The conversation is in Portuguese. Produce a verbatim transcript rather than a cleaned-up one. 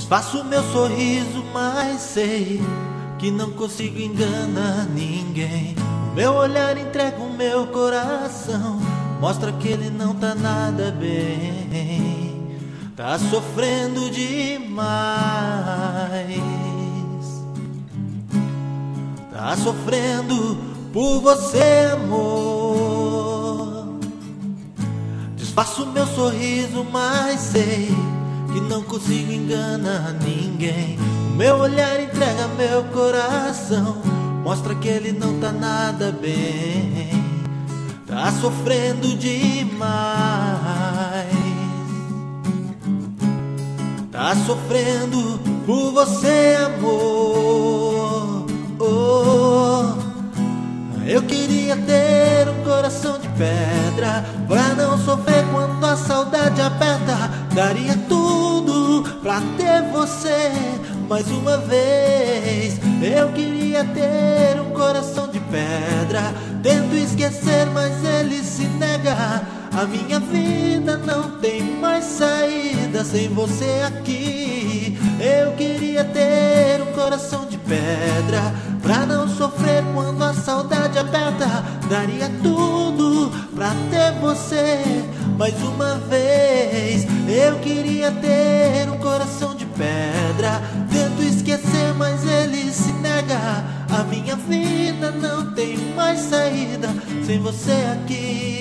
Faço meu sorriso, mas sei que não consigo enganar ninguém. O meu olhar entrega o meu coração, mostra que ele não tá nada bem. Tá sofrendo demais, tá sofrendo por você, amor. Desfaço meu sorriso, mas sei que não consigo enganar ninguém. O meu olhar entrega meu coração, mostra que ele não tá nada bem. Tá sofrendo demais, tá sofrendo por você, amor. Oh, eu queria ter um coração de pedra pra não sofrer quando a saudade aperta. Daria tudo pra ter você mais uma vez. Eu queria ter um coração de pedra, tento esquecer, mas ele se nega. A minha vida não tem mais saída sem você aqui. Eu queria ter um coração de pedra pra não sofrer quando a saudade aperta. Daria tudo pra ter você mais uma vez. Eu queria ter um coração de pedra, tento esquecer, mas ele se nega. A minha vida não tem mais saída sem você aqui.